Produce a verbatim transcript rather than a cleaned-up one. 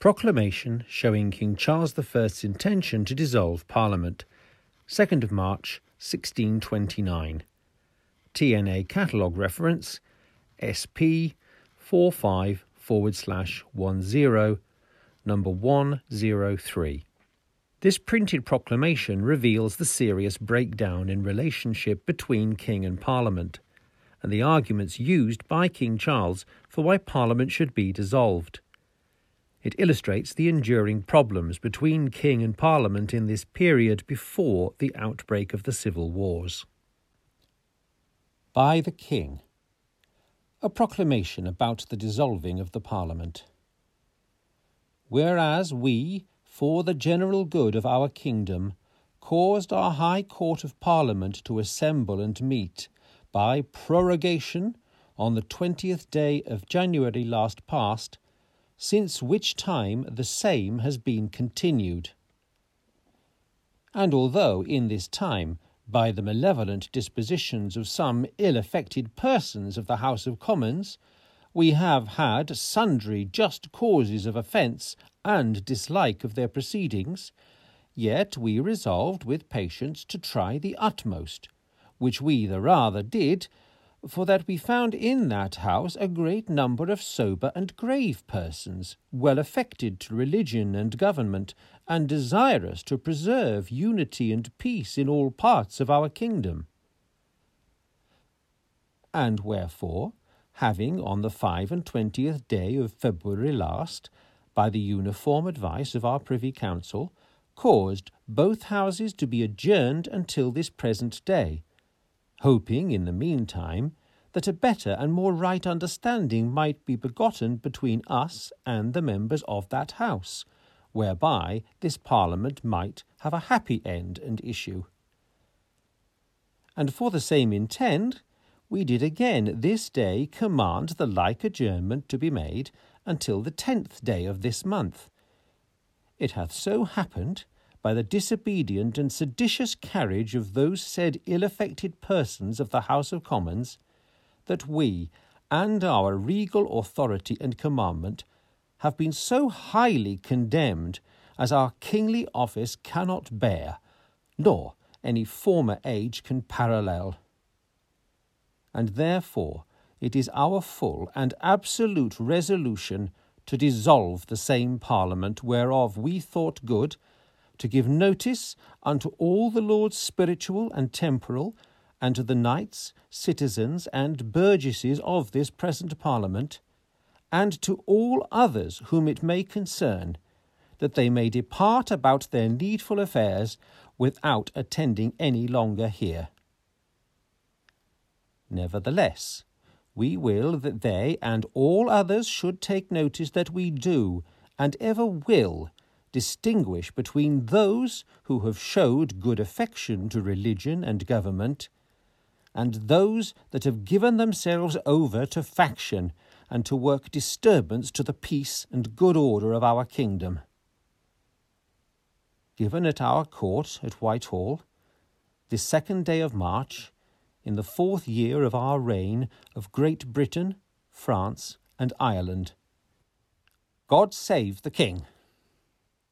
Proclamation showing King Charles the First's intention to dissolve Parliament, second of March, sixteen twenty-nine. T N A Catalogue Reference S P forty-five forward slash ten, number one oh three. This printed proclamation reveals the serious breakdown in relationship between King and Parliament, and the arguments used by King Charles for why Parliament should be dissolved. It illustrates the enduring problems between King and Parliament in this period before the outbreak of the civil wars. By the King. A proclamation about the dissolving of the Parliament. Whereas we, for the general good of our kingdom, caused our High Court of Parliament to assemble and meet, by prorogation, on the twentieth day of January last past, since which time the same has been continued. And although in this time, by the malevolent dispositions of some ill-affected persons of the House of Commons, we have had sundry just causes of offence and dislike of their proceedings, yet we resolved with patience to try the utmost, which we the rather did, for that we found in that house a great number of sober and grave persons, well affected to religion and government, and desirous to preserve unity and peace in all parts of our kingdom. And wherefore, having on the five and twentieth day of February last, by the uniform advice of our Privy Council, caused both houses to be adjourned until this present day, hoping in the meantime that a better and more right understanding might be begotten between us and the members of that House, whereby this Parliament might have a happy end and issue. And for the same intent, we did again this day command the like adjournment to be made until the tenth day of this month. It hath so happened, by the disobedient and seditious carriage of those said ill-affected persons of the House of Commons, that we, and our regal authority and commandment, have been so highly condemned as our kingly office cannot bear, nor any former age can parallel. And therefore it is our full and absolute resolution to dissolve the same Parliament whereof we thought good, to give notice unto all the lords spiritual and temporal, and to the knights, citizens, and burgesses of this present Parliament, and to all others whom it may concern, that they may depart about their needful affairs without attending any longer here. Nevertheless, we will that they and all others should take notice that we do, and ever will, distinguish between those who have showed good affection to religion and government, and those that have given themselves over to faction and to work disturbance to the peace and good order of our kingdom. Given at our court at Whitehall, this second day of March, in the fourth year of our reign of Great Britain, France, and Ireland. God save the King.